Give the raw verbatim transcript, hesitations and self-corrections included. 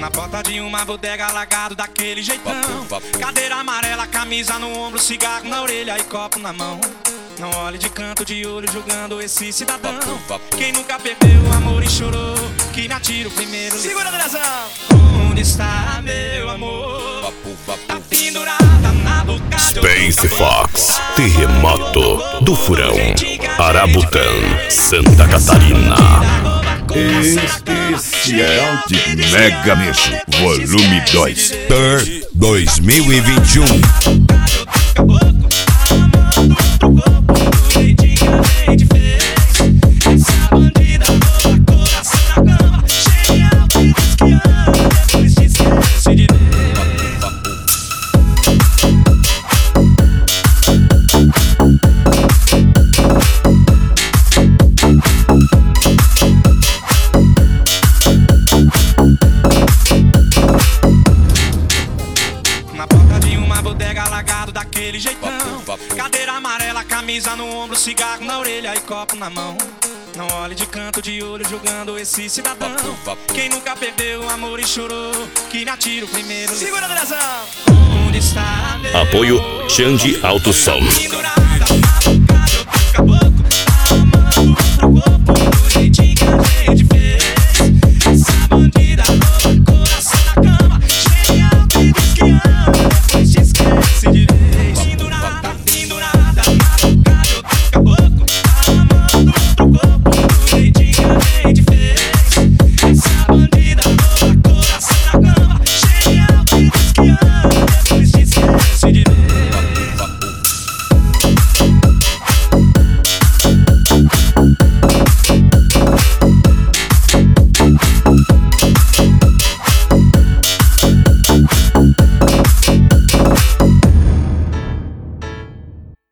Na porta de uma bodega, largado daquele jeitão. Cadeira amarela, camisa no ombro, cigarro na orelha e copo na mão. Não olhe de canto de olho julgando esse cidadão. Quem nunca perdeu o amor e chorou, que me atira o primeiro. Segura, Andrezão! Onde está meu amor? Tá pendurada na boca. Space Fox, terremoto do Furão, Arabutã, Santa Catarina. Especial de Mega Mexo, volume dois, Tour dois mil e vinte e um. Na porta de uma bodega, largado daquele jeitão. Cadeira amarela, camisa no ombro, cigarro na orelha e copo na mão. Não olhe de canto de olho julgando esse cidadão. Quem nunca perdeu o amor e chorou, que me atira o primeiro. Segura, Andrezão! Onde está meu Apoio amor? Xande Alto Som. Pendurado